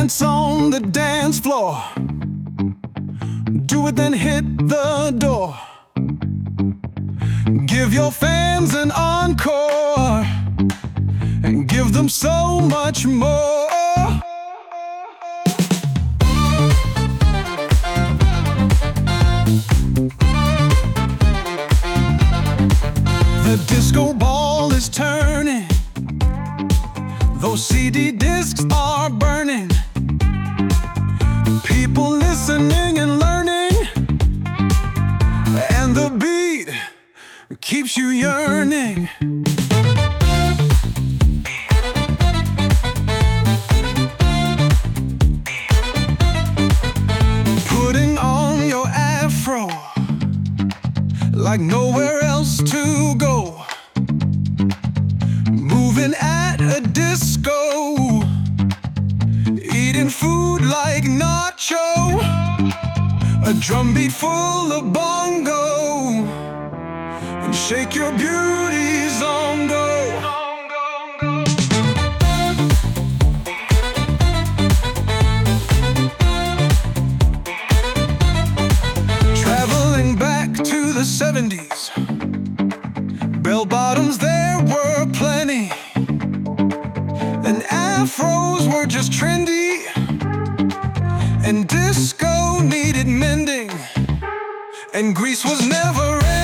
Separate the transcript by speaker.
Speaker 1: dance on the dance floor. Do it, then hit the door. Give your fans an encore and give them so much more. The disco ball is turning, those CD discs are burning, people listening and learning, and the beat keeps you yearning. Putting on your afro like nowhere else to go, moving at a disco, eating food like nacho, a drumbeat full of bongo, and shake your beauties on go. Traveling back to the 70s, bell-bottoms there were plenty, and afros were just trendy, and disco needed mending, and Greece was never ready.